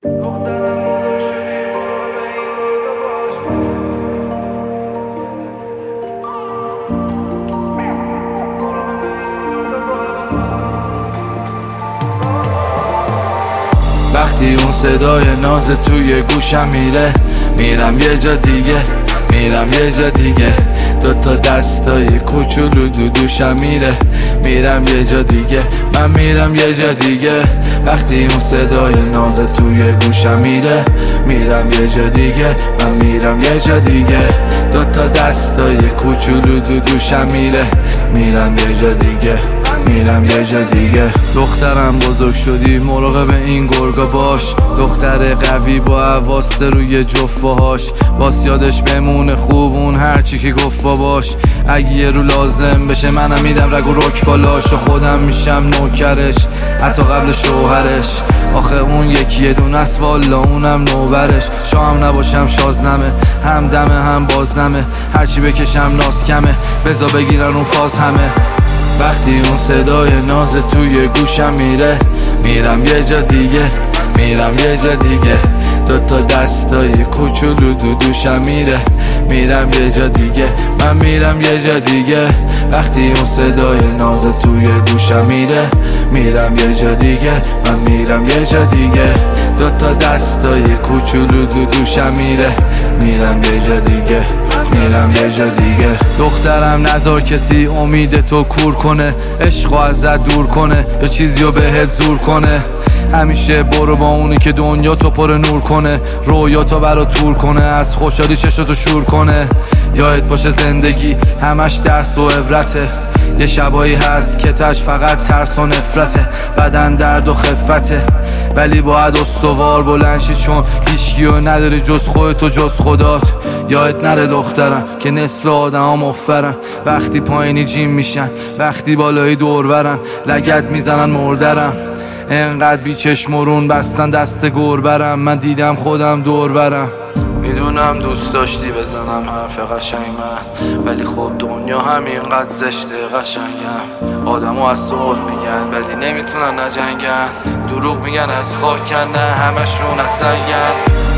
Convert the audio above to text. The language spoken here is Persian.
وقتی اون صدای ناز توی گوشم میره، میرم یه جا دیگه، میرم یه جا دیگه. دوتا دستای کوچولو دوشم میره، میرم یه جا دیگه، من میرم یه جا دیگه. وقتی اون صدای ناز توی گوشم میره، میرم یه جا دیگه، من میرم یه جا دیگه. دوتا دستای کوچولو دوشم میره، میرم یه جا دیگه، میرم یه جا دیگه. دخترم بزرگ شدی مراقب این گرگا باش، دختر قوی با حواسه روی جفت باهاش، باس یادش بمونه خوب اون هرچی که گفت باباش. اگه یه رو لازم بشه منم میدم رگ و رک بالاش، و خودم میشم نوکرش حتی قبل شوهرش. آخه اون یکی دونه است والا اونم نوبرش. شام نباشم شازنمه، هم دمه هم بازنمه، هرچی بکشم ناز کمه، بزا بگیرن اون فاز همه. وقتی اون صدای ناز توی گوشم میره، میرم یه جا دیگه، میرم یه جا دیگه. دوتا دستای کوچولو دوشم میره، میرم یه جا دیگه، من میرم یه جا دیگه. وقتی اون صدای ناز توی گوشم میره، میرم یه جا دیگه، من میرم یه جا دیگه. دوتا دستای کوچولو دوشم میره، میرم یه جا دیگه، میرم یه جا دیگه. دخترم نذار کسی امید تو کور کنه، عشقو ازت دور کنه یا چیزیو بهت زور کنه. همیشه برو با اونی که دنیا تو پر نور کنه، رویا تو برا تور کنه، از خوشحالی چشتو شور کنه. یادت باشه زندگی همش درس و عبرته، یه شبایی هست که تش فقط ترس و نفرته، بدن درد و خفته، ولی باید استوار بلند شی چون هیچکیو نداری جز خودت و جز خدات. یادت نره دخترم که نصف آدم ها مفرن، وقتی پایینی جیم میشن، وقتی بالایی دور برن، لگد میزنن مردرم. انقدر بی چشمرون بستن دست گربرم، من دیدم خودم دور برم. میدونم دوست داشتی بزنم حرف قشنگ من، ولی خب دنیا همینقدر زشته قشنگم. آدمو از صلح میگن ولی نمیتونن نجنگن، دروغ میگن از خاکن نه همشون از سنگن.